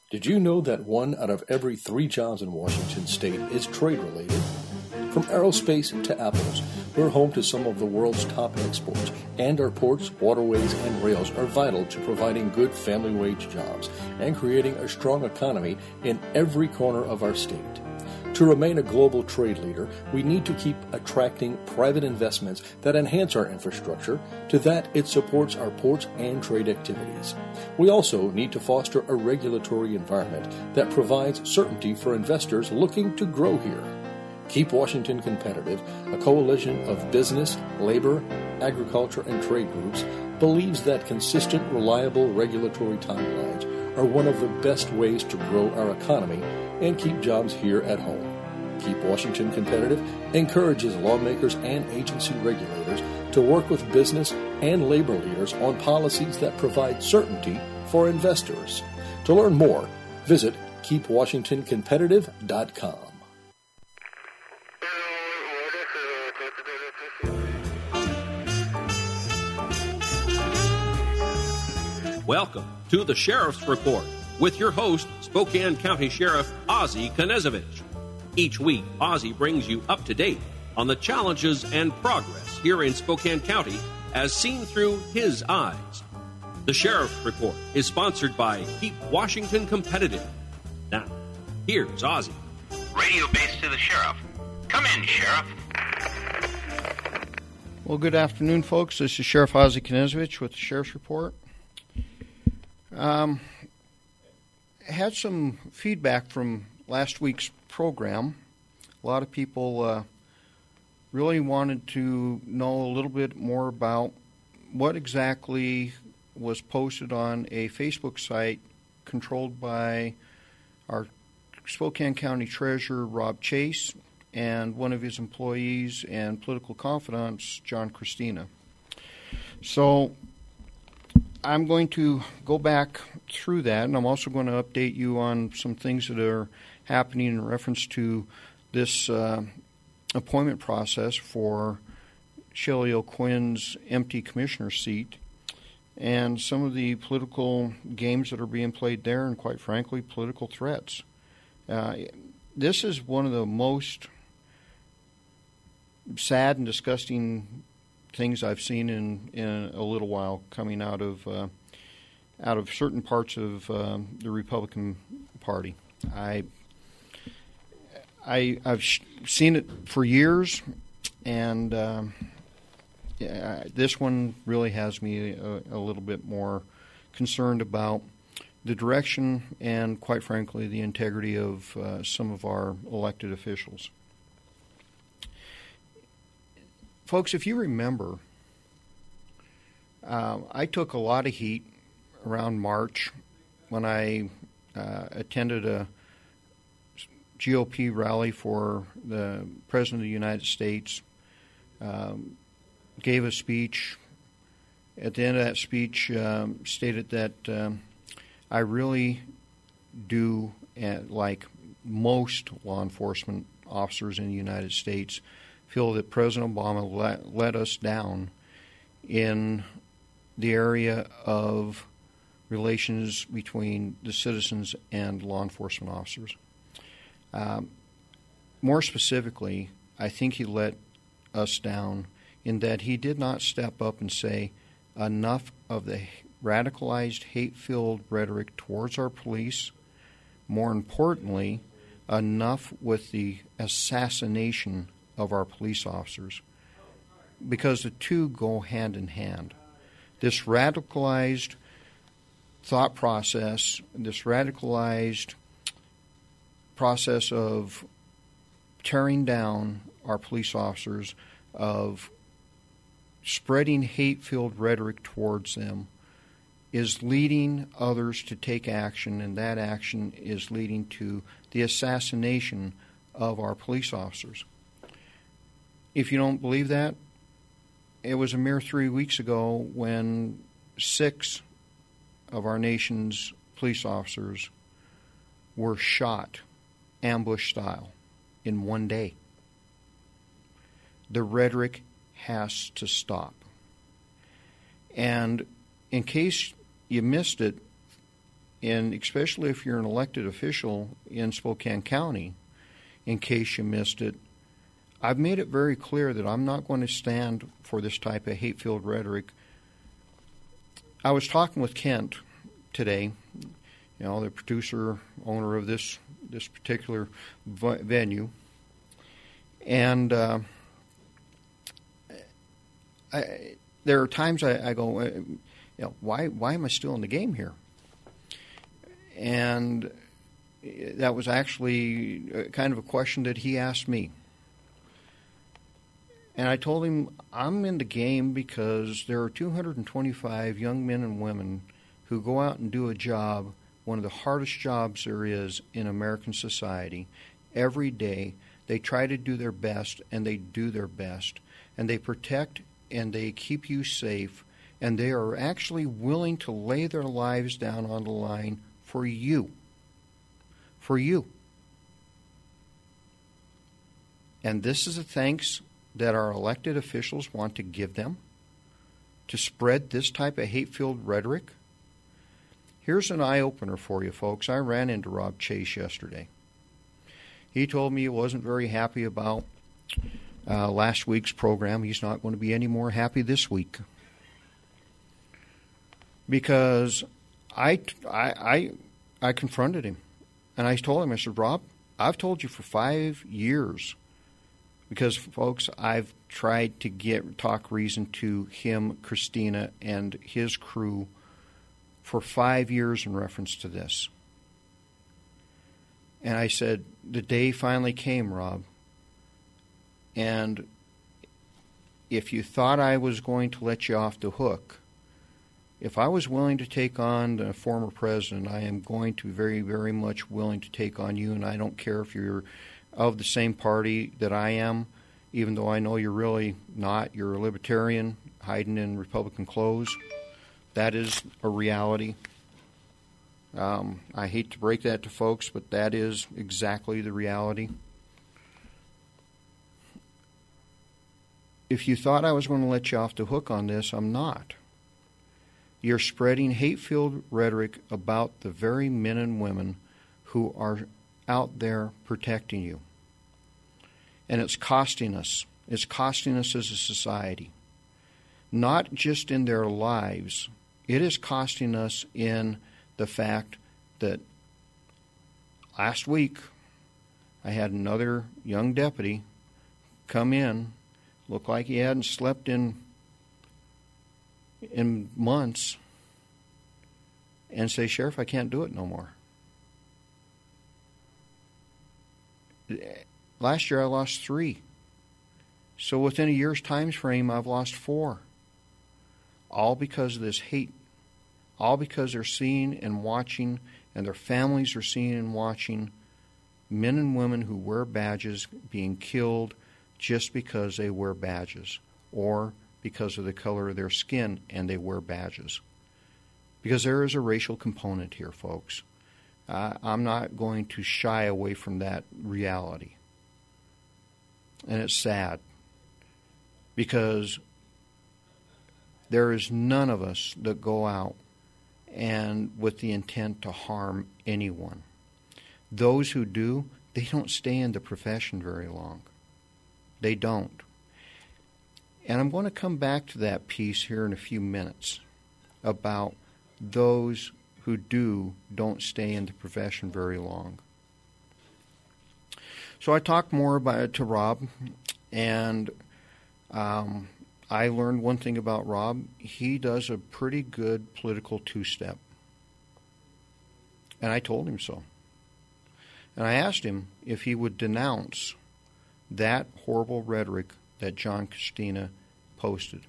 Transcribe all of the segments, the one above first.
Did you know that 1 out of every 3 jobs in Washington state is trade-related? From aerospace to apples, we're home to some of the world's top exports, and our ports, waterways, and rails are vital to providing good family wage jobs and creating a strong economy in every corner of our state. To remain a global trade leader, we need to keep attracting private investments that enhance our infrastructure. To that, it supports our ports and trade activities. We also need to foster a regulatory environment that provides certainty for investors looking to grow here. Keep Washington Competitive, a coalition of business, labor, agriculture, and trade groups, believes that consistent, reliable regulatory timelines are one of the best ways to grow our economy and keep jobs here at home. Keep Washington Competitive encourages lawmakers and agency regulators to work with business and labor leaders on policies that provide certainty for investors. To learn more, visit keepwashingtoncompetitive.com. Welcome to the Sheriff's Report with your host, Spokane County Sheriff Ozzie Knezovich. Each week, Ozzie brings you up to date on the challenges and progress here in Spokane County as seen through his eyes. The Sheriff's Report is sponsored by Keep Washington Competitive. Now, here's Ozzie. Radio base to the Sheriff. Come in, Sheriff. Well, good afternoon, folks. This is Sheriff Ozzie Knezovich with the Sheriff's Report. Had some feedback from last week's program. A lot of people really wanted to know a little bit more about what exactly was posted on a Facebook site controlled by our Spokane County Treasurer, Rob Chase, and one of his employees and political confidants, John Christina. So I'm going to go back through that, and I'm also going to update you on some things that are happening in reference to this appointment process for Shelley O'Quinn's empty commissioner seat and some of the political games that are being played there and, quite frankly, political threats. This is one of the most sad and disgusting things I've seen in a little while coming out of certain parts of the Republican Party. I've seen it for years, and this one really has me a little bit more concerned about the direction and, quite frankly, the integrity of some of our elected officials. Folks, if you remember, I took a lot of heat around March when I attended a GOP rally for the President of the United States, gave a speech. At the end of that speech, stated that I really do, like most law enforcement officers in the United States, feel that President Obama let us down in the area of relations between the citizens and law enforcement officers. More specifically, I think he let us down in that he did not step up and say enough of the radicalized, hate-filled rhetoric towards our police. More importantly, enough with the assassination of our police officers, because the two go hand in hand. This radicalized thought process, this radicalized process of tearing down our police officers, of spreading hate-filled rhetoric towards them, is leading others to take action, and that action is leading to the assassination of our police officers. If you don't believe that, it was a mere 3 weeks ago when 6 of our nation's police officers were shot, ambush style, in one day. The rhetoric has to stop. And in case you missed it, and especially if you're an elected official in Spokane County, in case you missed it, I've made it very clear that I'm not going to stand for this type of hate-filled rhetoric. I was talking with Kent today, the producer, owner of this particular venue, and there are times I go, why am I still in the game here? And that was actually kind of a question that he asked me. And I told him, I'm in the game because there are 225 young men and women who go out and do a job, one of the hardest jobs there is in American society. Every day they try to do their best, and they do their best. And they protect and they keep you safe, and they are actually willing to lay their lives down on the line for you. For you. And this is a thanks that our elected officials want to give them to spread this type of hate-filled rhetoric. Here's an eye-opener for you, folks. I ran into Rob Chase yesterday. He told me he wasn't very happy about last week's program. He's not going to be any more happy this week. Because I confronted him. And I told him, I said, Rob, I've told you for 5 years, because, folks, I've tried to talk reason to him, Christina, and his crew for 5 years in reference to this. And I said, the day finally came, Rob, and if you thought I was going to let you off the hook, if I was willing to take on the former president, I am going to very, very much willing to take on you, and I don't care if you're of the same party that I am, even though I know you're really not. You're a libertarian hiding in Republican clothes. That is a reality. I hate to break that to folks, but that is exactly the reality. If you thought I was going to let you off the hook on this, I'm not. You're spreading hate-filled rhetoric about the very men and women who are out there protecting you. And it's costing us. It's costing us as a society. Not just in their lives. It is costing us in the fact that last week I had another young deputy come in, looked like he hadn't slept in months, and say, Sheriff, I can't do it no more. Last year I lost 3. So within a year's time frame, I've lost 4. All because of this hate. All because they're seeing and watching, and their families are seeing and watching men and women who wear badges being killed just because they wear badges, or because of the color of their skin and they wear badges. Because there is a racial component here, folks. I'm not going to shy away from that reality. And it's sad, because there is none of us that go out and with the intent to harm anyone. Those who do, they don't stay in the profession very long. They don't. And I'm going to come back to that piece here in a few minutes about those who don't stay in the profession very long. So I talked more about it to Rob, and I learned one thing about Rob. He does a pretty good political two-step. And I told him so. And I asked him if he would denounce that horrible rhetoric that John Christina posted.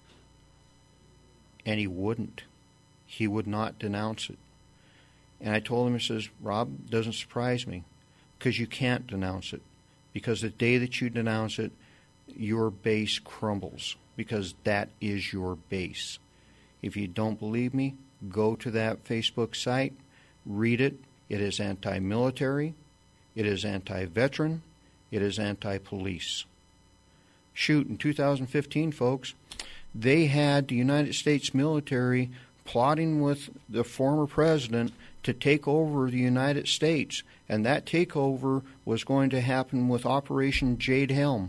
And he wouldn't. He would not denounce it. And I told him, I says, Rob, doesn't surprise me, because you can't denounce it. Because the day that you denounce it, your base crumbles, because that is your base. If you don't believe me, go to that Facebook site, read it. It is anti-military, it is anti-veteran, it is anti-police. Shoot, in 2015, folks, they had the United States military plotting with the former president to take over the United States, and that takeover was going to happen with Operation Jade Helm.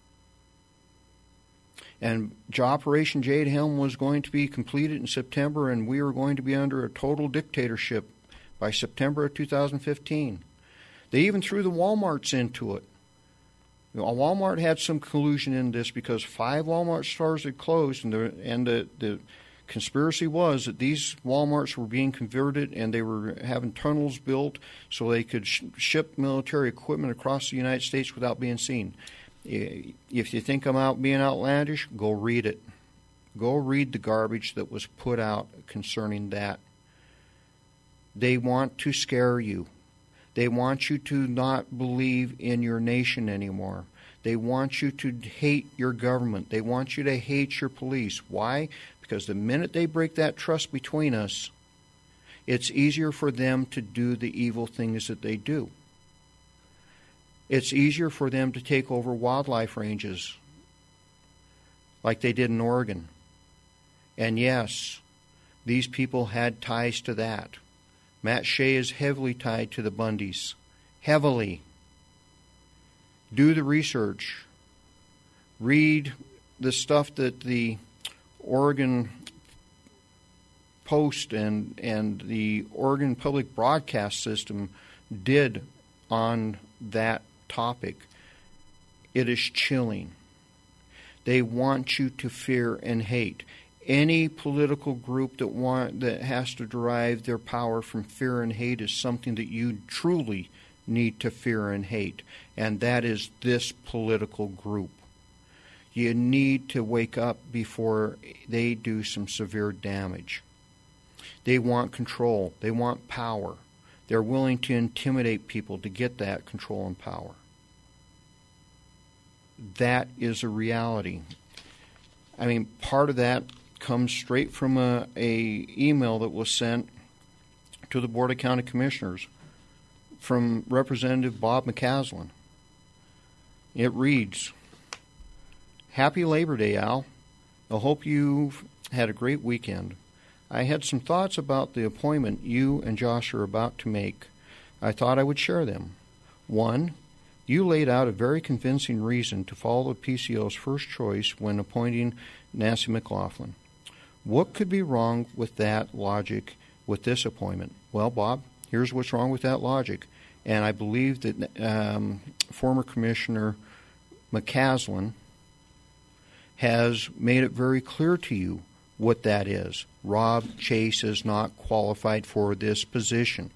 And Operation Jade Helm was going to be completed in September, and we were going to be under a total dictatorship by September of 2015. They even threw the Walmarts into it. Walmart had some collusion in this because 5 Walmart stores had closed, and the conspiracy was that these Walmarts were being converted and they were having tunnels built so they could ship military equipment across the United States without being seen. If you think I'm out being outlandish, go read it. Go read the garbage that was put out concerning that. They want to scare you. They want you to not believe in your nation anymore. They want you to hate your government. They want you to hate your police. Why? Because the minute they break that trust between us, it's easier for them to do the evil things that they do. It's easier for them to take over wildlife ranges like they did in Oregon. And yes, these people had ties to that. Matt Shea is heavily tied to the Bundys. Heavily. Do the research. Read the stuff that the Oregon Post and the Oregon Public Broadcast System did on that topic. It is chilling. They want you to fear and hate. Any political group that has to derive their power from fear and hate is something that you truly need to fear and hate, and that is this political group. You need to wake up before they do some severe damage. They want control. They want power. They're willing to intimidate people to get that control and power. That is a reality. I mean, part of that comes straight from a email that was sent to the Board of County Commissioners from Representative Bob McCaslin. It reads, "Happy Labor Day, Al. I hope you've had a great weekend. I had some thoughts about the appointment you and Josh are about to make. I thought I would share them. 1, you laid out a very convincing reason to follow the PCO's first choice when appointing Nancy McLaughlin. What could be wrong with that logic with this appointment? Well, Bob, here's what's wrong with that logic. And I believe that former Commissioner McCaslin has made it very clear to you what that is. Rob Chase is not qualified for this position.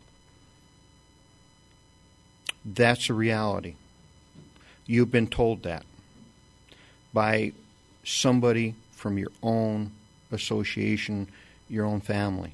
That's a reality. You've been told that by somebody from your own association, your own family.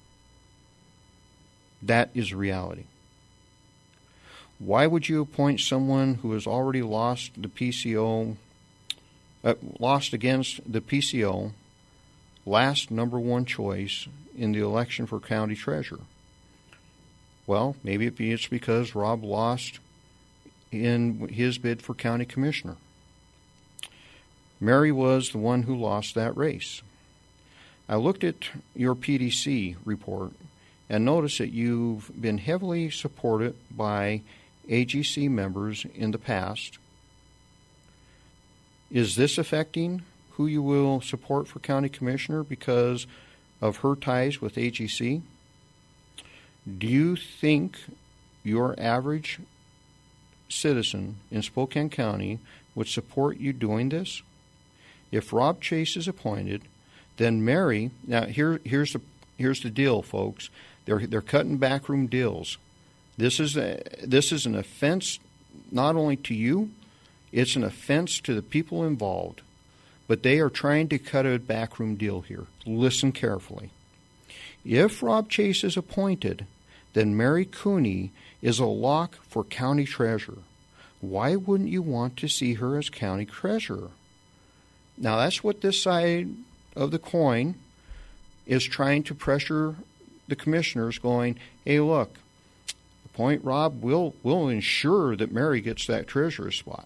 That is reality. Why would you appoint someone who has already lost the PCO, lost against the PCO, last number 1 choice in the election for county treasurer? Well, maybe it's because Rob lost in his bid for county commissioner. Mary was the one who lost that race. I looked at your PDC report and noticed that you've been heavily supported by AGC members in the past. Is this affecting who you will support for county commissioner because of her ties with AGC? Do you think your average citizen in Spokane County would support you doing this? If Rob Chase is appointed, then Mary. Now here's the deal, folks. They're cutting backroom deals. This is an offense not only to you, it's an offense to the people involved. But they are trying to cut a backroom deal here. Listen carefully. If Rob Chase is appointed, then Mary Cooney is a lock for county treasurer. Why wouldn't you want to see her as county treasurer? Now, that's what this side of the coin is trying to pressure the commissioners, going, hey, look, appoint Rob, we'll ensure that Mary gets that treasurer spot.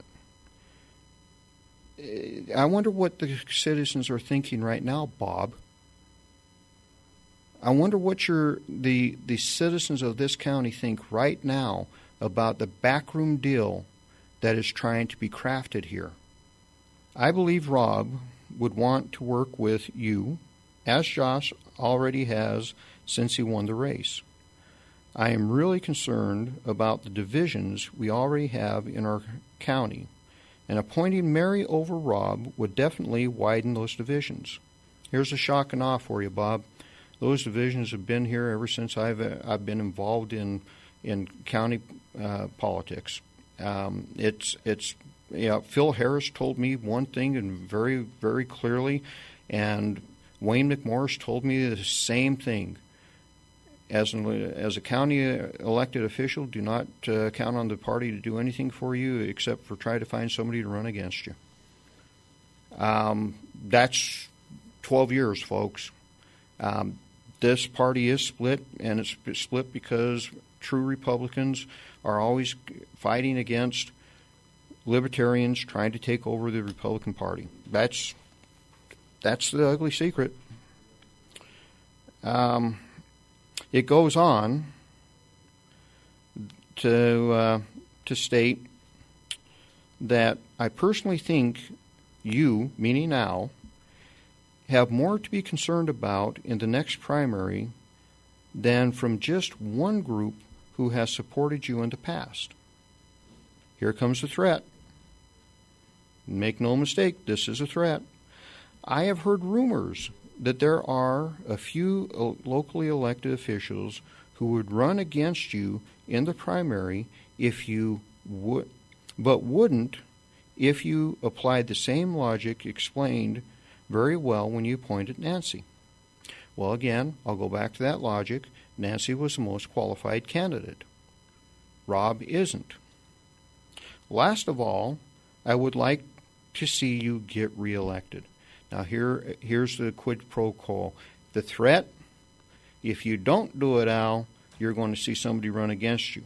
I wonder what the citizens are thinking right now, Bob. I wonder what the citizens of this county think right now about the backroom deal that is trying to be crafted here. I believe Rob would want to work with you, as Josh already has since he won the race. I am really concerned about the divisions we already have in our county, and appointing Mary over Rob would definitely widen those divisions. Here's a shock and awe for you, Bob. Those divisions have been here ever since I've been involved in county politics. Phil Harris told me one thing and very, very clearly, and Wayne McMorris told me the same thing. As a county elected official, do not count on the party to do anything for you except for try to find somebody to run against you. That's 12 years, folks. This party is split, and it's split because true Republicans are always fighting against libertarians trying to take over the Republican Party. That's the ugly secret. It goes on to state that I personally think you, meaning Al, have more to be concerned about in the next primary than from just one group who has supported you in the past. Here comes the threat. Make no mistake, this is a threat. I have heard rumors that there are a few locally elected officials who would run against you in the primary if you would, but wouldn't if you applied the same logic explained very well when you appointed Nancy. Well, again, I'll go back to that logic. Nancy was the most qualified candidate. Rob isn't. Last of all, I would like to see you get reelected. Now, here's the quid pro quo. The threat, if you don't do it, Al, you're going to see somebody run against you.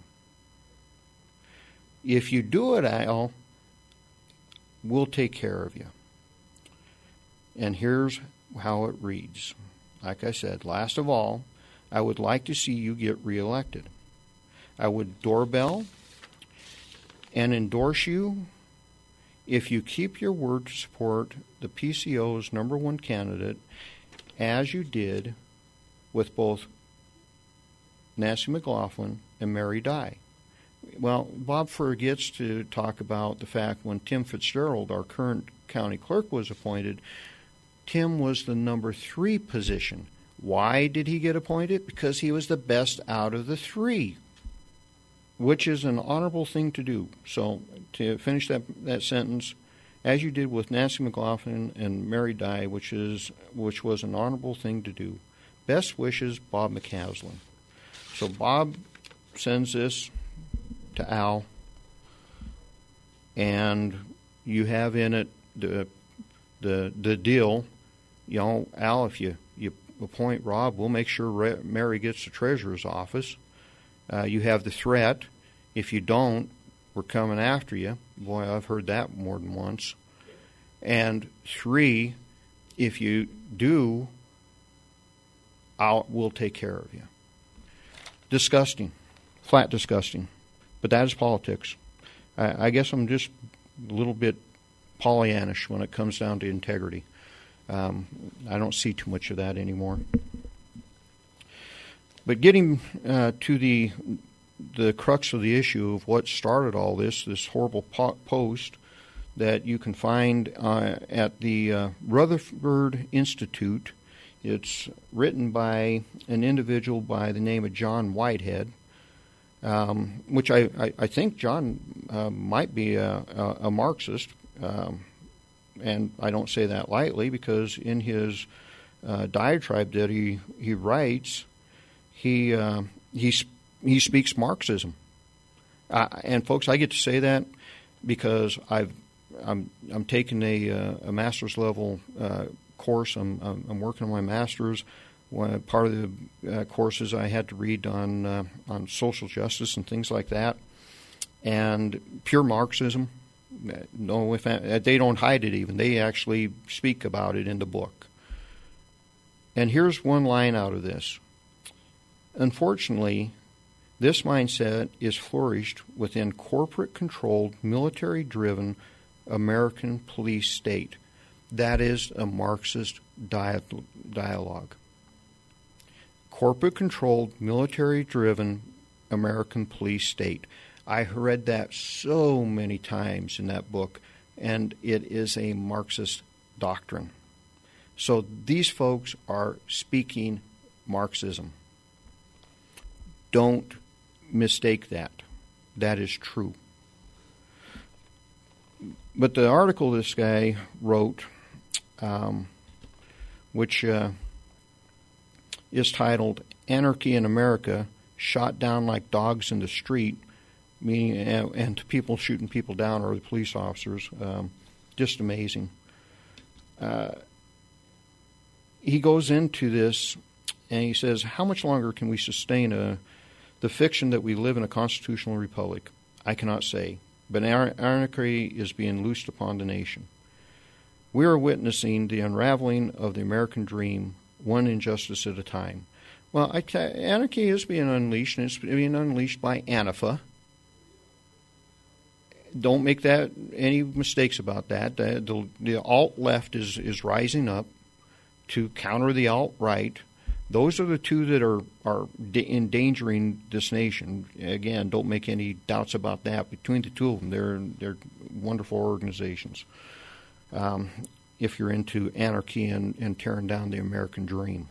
If you do it, Al, we'll take care of you. And here's how it reads. Like I said, last of all, I would like to see you get reelected. I would doorbell and endorse you if you keep your word to support the PCO's #1 candidate, as you did with both Nancy McLaughlin and Mary Dye. Well, Bob forgets to talk about the fact when Tim Fitzgerald, our current county clerk, was appointed, Tim was the #3 position. Why did he get appointed? Because he was the best out of the three, which is an honorable thing to do. So to finish that sentence, as you did with Nancy McLaughlin and Mary Dye, which was an honorable thing to do. Best wishes, Bob McCaslin. So Bob sends this to Al, and you have in it the deal. You know, Al, if you appoint Rob, we'll make sure Mary gets the treasurer's office. You have the threat. If you don't, we're coming after you. Boy, I've heard that more than once. And 3, if you do, we'll take care of you. Disgusting. Flat disgusting. But that is politics. I guess I'm just a little bit Pollyannish when it comes down to integrity. I don't see too much of that anymore. But getting to the crux of the issue of what started all this horrible post that you can find at the Rutherford Institute. It's written by an individual by the name of John Whitehead, which I think John might be a Marxist, and I don't say that lightly because in his diatribe that he writes, he speaks Marxism, and folks, I get to say that because I'm taking a master's level course. I'm working on my master's. Part of the courses I had to read on social justice and things like that, and pure Marxism. No, they don't hide it even. They actually speak about it in the book. And here's one line out of this. Unfortunately, this mindset is flourished within corporate-controlled, military-driven American police state. That is a Marxist dialogue. Corporate-controlled, military-driven American police state. I read that so many times in that book, and it is a Marxist doctrine. So these folks are speaking Marxism. Don't mistake that. That is true. But the article this guy wrote, which is titled "Anarchy in America, Shot Down Like Dogs in the Street," meaning and people shooting people down or the police officers, just amazing. He goes into this and he says, how much longer can we sustain the fiction that we live in a constitutional republic? I cannot say, but anarchy is being loosed upon the nation. We are witnessing the unraveling of the American dream, one injustice at a time. Well, anarchy is being unleashed, and it's being unleashed by Antifa. Don't make that any mistakes about that. The alt-left is rising up to counter the alt-right. Those are the two that are endangering this nation. Again, don't make any doubts about that. Between the two of them, they're wonderful organizations. If you're into anarchy and tearing down the American dream.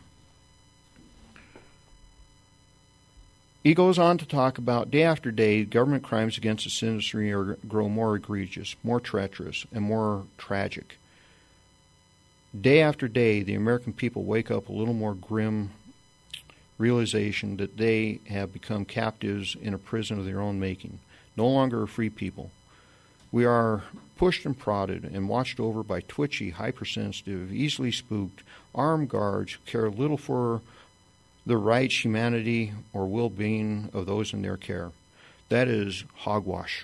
He goes on to talk about day after day, government crimes against the citizenry grow more egregious, more treacherous, and more tragic. Day after day, the American people wake up a little more grim realization that they have become captives in a prison of their own making, no longer a free people. We are pushed and prodded and watched over by twitchy, hypersensitive, easily spooked, armed guards who care little for the rights, humanity, or well-being of those in their care. That is hogwash.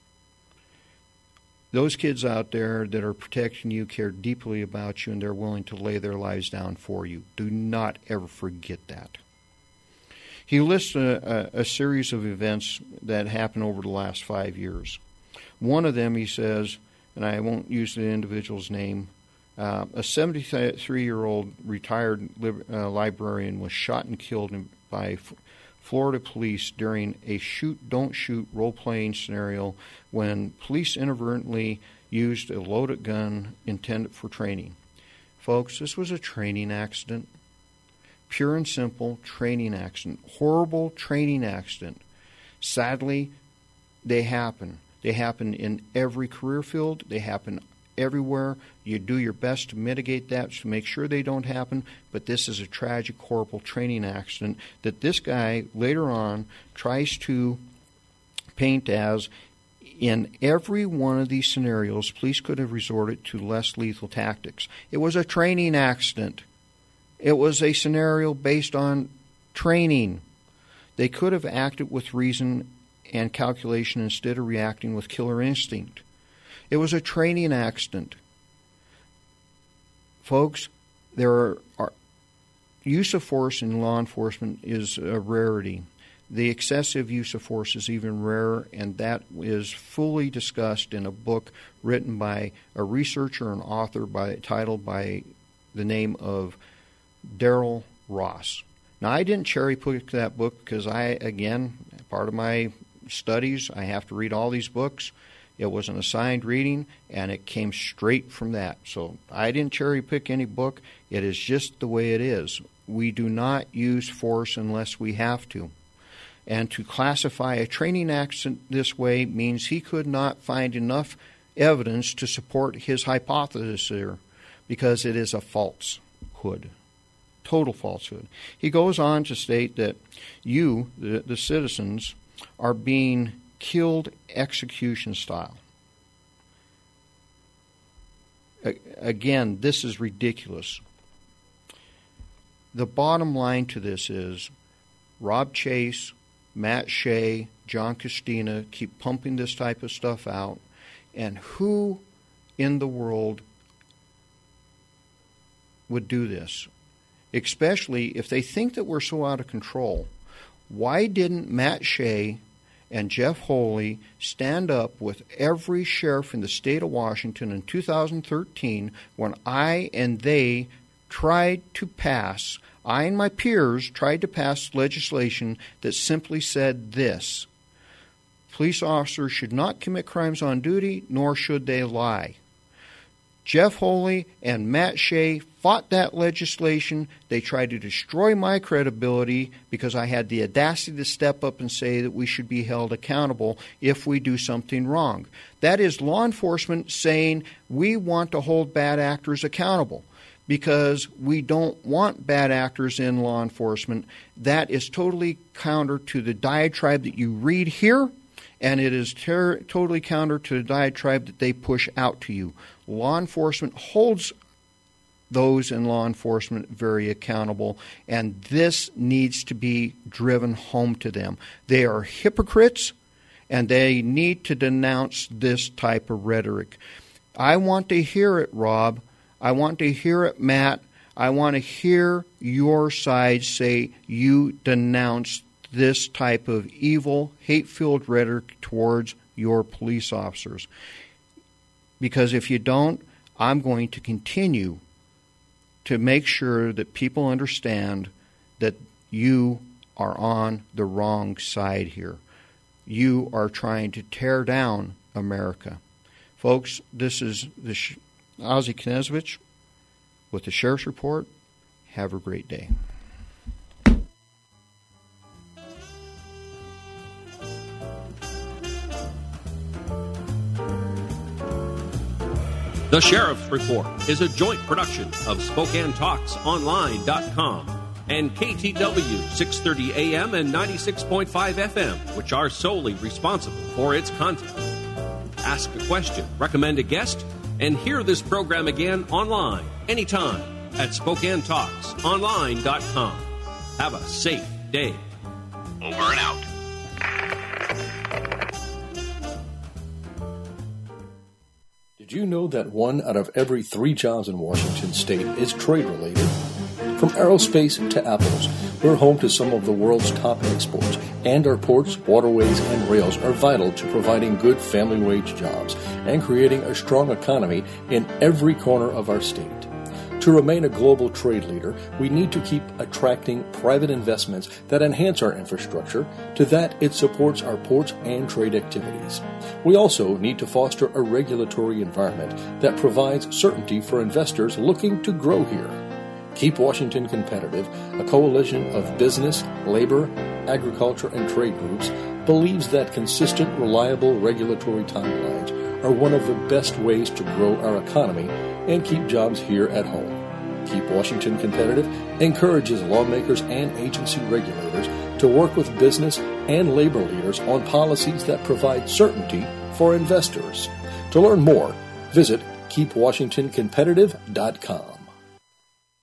Those kids out there that are protecting you care deeply about you, and they're willing to lay their lives down for you. Do not ever forget that. He lists a series of events that happened over the last 5 years. One of them, he says, and I won't use the individual's name, a 73-year-old retired librarian was shot and killed by Florida police during a shoot-don't-shoot role-playing scenario when police inadvertently used a loaded gun intended for training. Folks, this was a training accident. Pure and simple training accident. Horrible training accident. Sadly, they happen. They happen in every career field. They happen everywhere. You do your best to mitigate that, to make sure they don't happen, but this is a tragic, horrible training accident that this guy later on tries to paint as, in every one of these scenarios, police could have resorted to less lethal tactics. It was a training accident. It was a scenario based on training. They could have acted with reason and calculation instead of reacting with killer instinct. It was a training accident. Folks, there are use of force in law enforcement is a rarity. The excessive use of force is even rarer, and that is fully discussed in a book written by a researcher and author titled by the name of Darrell Ross. Now, I didn't cherry pick that book because part of my studies, I have to read all these books. It was an assigned reading, and it came straight from that. So I didn't cherry pick any book. It is just the way it is. We do not use force unless we have to. And to classify a training accident this way means he could not find enough evidence to support his hypothesis here, because it is a falsehood. Total falsehood. He goes on to state that you, the citizens, are being killed execution style. Again, this is ridiculous. The bottom line to this is Rob Chase, Matt Shea, John Castina keep pumping this type of stuff out, and who in the world would do this? Especially if they think that we're so out of control. Why didn't Matt Shea and Jeff Holy stand up with every sheriff in the state of Washington in 2013 when I and they tried to pass, I and my peers tried to pass legislation that simply said this: police officers should not commit crimes on duty, nor should they lie. Jeff Holy and Matt Shea fought that legislation. They tried to destroy my credibility because I had the audacity to step up and say that we should be held accountable if we do something wrong. That is law enforcement saying we want to hold bad actors accountable because we don't want bad actors in law enforcement. That is totally counter to the diatribe that you read here, and it is totally counter to the diatribe that they push out to you. Law enforcement holds those in law enforcement very accountable, and this needs to be driven home to them. They are hypocrites, and they need to denounce this type of rhetoric. I want to hear it, Rob. I want to hear it, Matt. I want to hear your side say you denounce this type of evil, hate-filled rhetoric towards your police officers. Because if you don't, I'm going to continue to make sure that people understand that you are on the wrong side here. You are trying to tear down America. Folks, this is Ozzie Knezovich with the Sheriff's Report. Have a great day. The Sheriff's Report is a joint production of SpokaneTalksOnline.com and KTW 630 AM and 96.5 FM, which are solely responsible for its content. Ask a question, recommend a guest, and hear this program again online anytime at SpokaneTalksOnline.com. Have a safe day. Over and out. Did you know that 1 out of every 3 jobs in Washington state is trade-related? From aerospace to apples, we're home to some of the world's top exports, and our ports, waterways, and rails are vital to providing good family wage jobs and creating a strong economy in every corner of our state. To remain a global trade leader, we need to keep attracting private investments that enhance our infrastructure. To that, it supports our ports and trade activities. We also need to foster a regulatory environment that provides certainty for investors looking to grow here. Keep Washington Competitive, a coalition of business, labor, agriculture, and trade groups, believes that consistent, reliable regulatory timelines are one of the best ways to grow our economy and keep jobs here at home. Keep Washington Competitive encourages lawmakers and agency regulators to work with business and labor leaders on policies that provide certainty for investors. To learn more, visit KeepWashingtonCompetitive.com.